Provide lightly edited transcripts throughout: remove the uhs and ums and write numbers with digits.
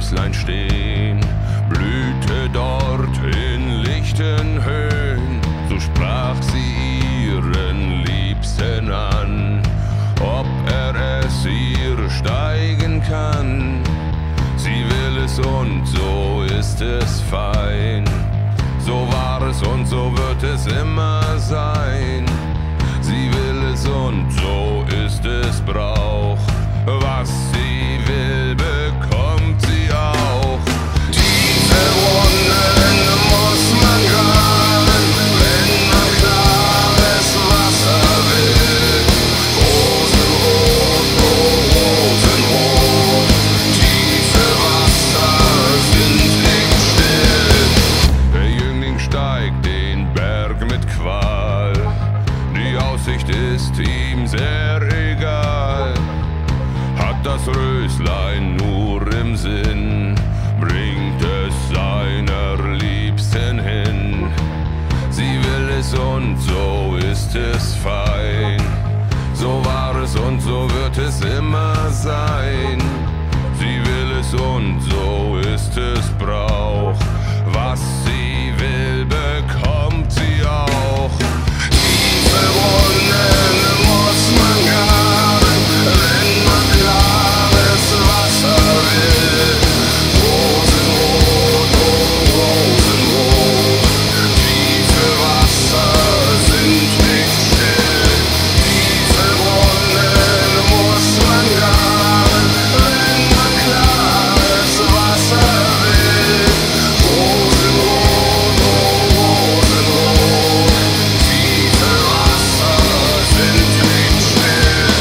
Röslein stehen, blühte dort in lichten Höhen. So sprach sie ihren Liebsten an, ob er es ihr steigen kann. Sie will es und so ist es fein. So war es und so wird es immer sein. Sie will es und so ist es Brauch. Was sie will, bekommt sie auch. Tiefe Wunden muss man graben, wenn man klares Wasser will. Rosenrot, oh Rosenrot, tiefe Wasser sind nicht still. Der Jüngling steigt den Berg mit Qual, die Aussicht ist ihm sehr egal. Hat das Röslein nur im Sinn, bringt es seiner Liebsten hin. Sie will es und so ist es fein. So war es und so wird es immer sein. Sie will es und so ist es Brauch. Was sie will, bekommt sie auch. Tiefe Wunden muss man graben, wenn man klares Wasser will. Rosenrot, oh Rosenrot, tiefe Wasser sind nicht still. Tiefe Wunden muss man graben, wenn man klares Wasser will. Rosenrot, oh Rosenrot, tiefe Wasser sind nicht still.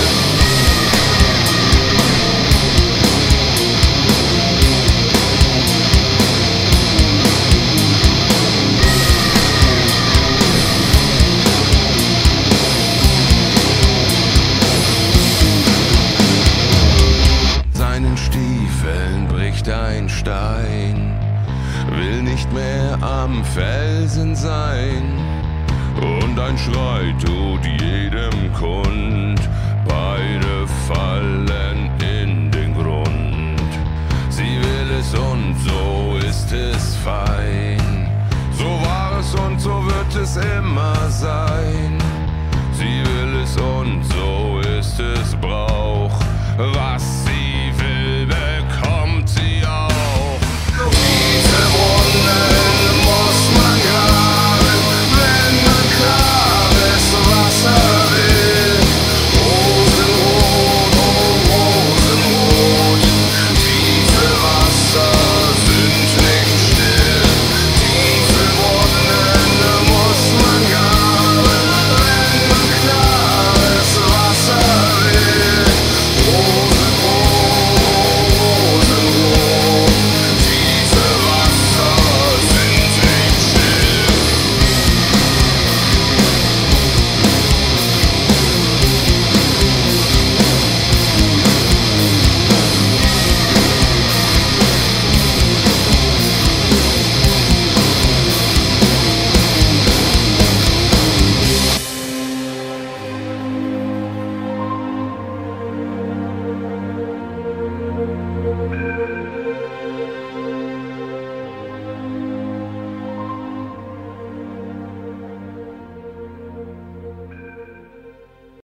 Seinen Stiefeln bricht ein Stein, will nicht mehr am Felsen sein. Und ein Schrei tut jedem kund, beide fallen in den Grund. Sie will es und so ist es fein. So war es und so wird es immer sein. Sie will es und so ist es Brauch. Was